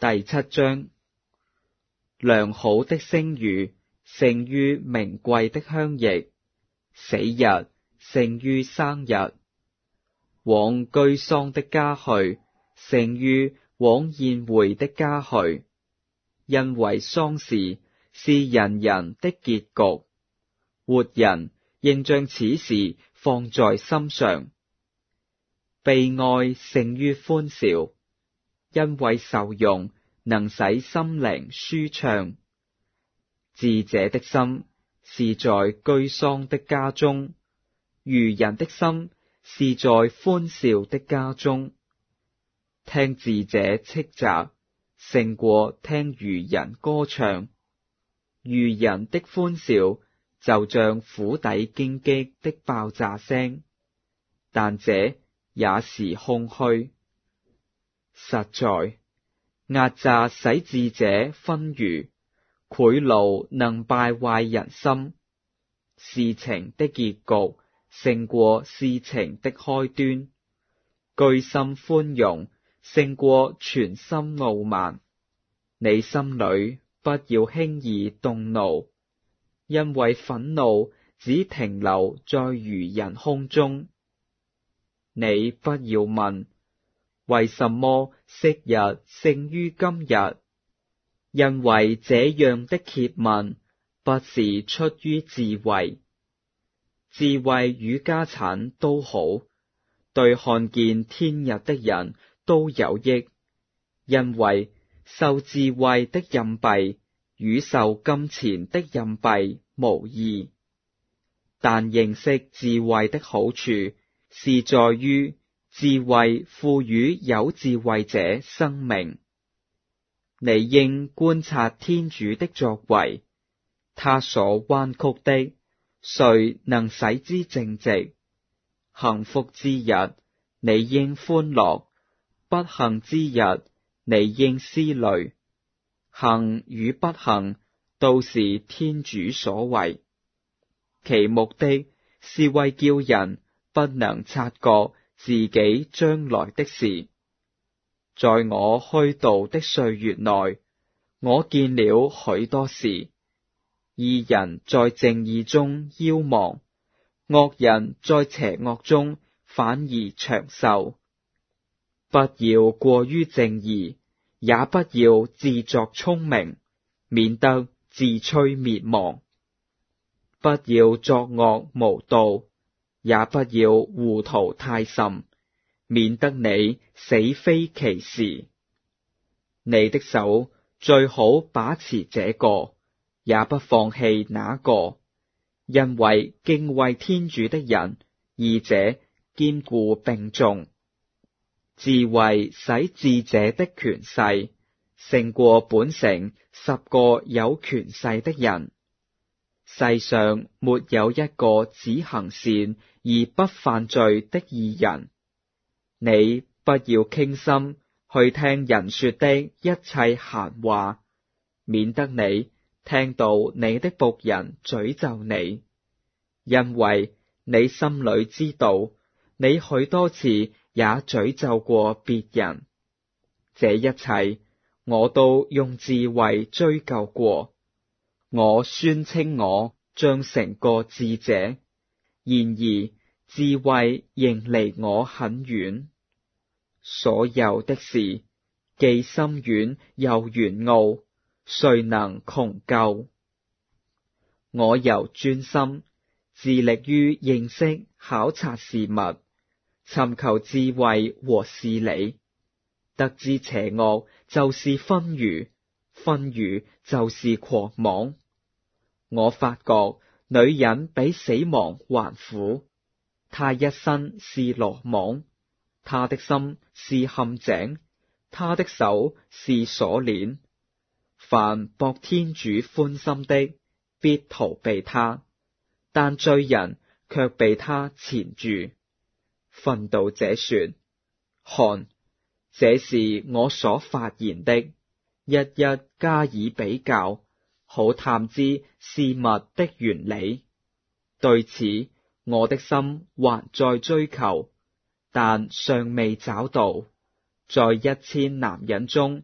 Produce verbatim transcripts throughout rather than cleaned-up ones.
第七章，良好的聲譽勝於名貴的香液，死日勝於生日。往居喪的家去，勝於往宴會的家去，因為喪事是人人的結局，活人應將此事放在心上。悲哀勝於歡笑，因為愁容能使心靈舒暢。智者的心是在居喪的家中，愚人的心是在歡笑的家中。聽智者斥責，勝過聽愚人歌唱。愚人的歡笑就像釜底荊棘的爆炸聲，但這也是空虛。實在，壓榨使智者昏愚，賄賂能敗壞人心。事情的結局勝過事情的開端，居心寬容勝過全心傲慢。你心裏不要輕易動怒，因為憤怒只停留在愚人胸中。你不要問，為什麼昔日勝於今日？因為這樣的詰問不是出於智慧。智慧與家產都好，對看見天日的人都有益，因為受智慧的蔭庇與受金錢的蔭庇無異。但認識智慧的好處是在於智慧賦予有智慧者生命。你應觀察天主的作為，他所彎曲的，誰能使之正直？幸福之日，你應歡樂；不幸之日，你應思慮。幸與不幸都是天主所為，其目的是為叫人不能察覺自己將來的事。在我虛度的歲月內，我見了許多事。義人在正義中夭亡，惡人在邪惡中反而長壽。不要過於正義，也不要自作聰明，免得自趨滅亡。不要作惡無道，也不要糊塗太甚，免得你死非其時。你的手最好把持這個，也不放棄那個，因為敬畏天主的人，二者堅固並重。智慧使智者的權勢勝過本城十個有權勢的人。世上沒有一個只行善而不犯罪的義人。你不要傾心去聽人說的一切閒話，免得你聽到你的僕人詛咒你，因為你心裏知道，你許多次也詛咒過別人。這一切我都用智慧追究過。我宣稱我將成個智者，然而智慧仍離我很遠。所有的事既深遠又玄奧，誰能窮究？我由專心致力於認識考察事物，尋求智慧和事理，得知邪惡就是昏愚，昏愚就是狂妄。我發覺女人比死亡還苦，她一身是羅網，她的心是陷阱，她的手是鎖鏈。凡博天主歡心的，必逃避他，但罪人卻被他纏住。訓導者說：看，這是我所發現的，一一加以比較，好探知事物的原理。對此，我的心還在追求，但尚未找到。在一千男人中，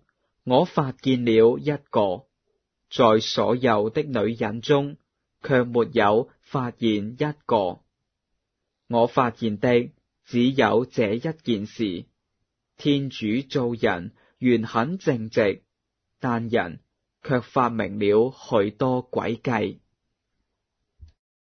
我發現了一個，在所有的女人中，卻沒有發現一個。我發現的只有這一件事：天主造人原很正直，但人卻發明了許多詭計。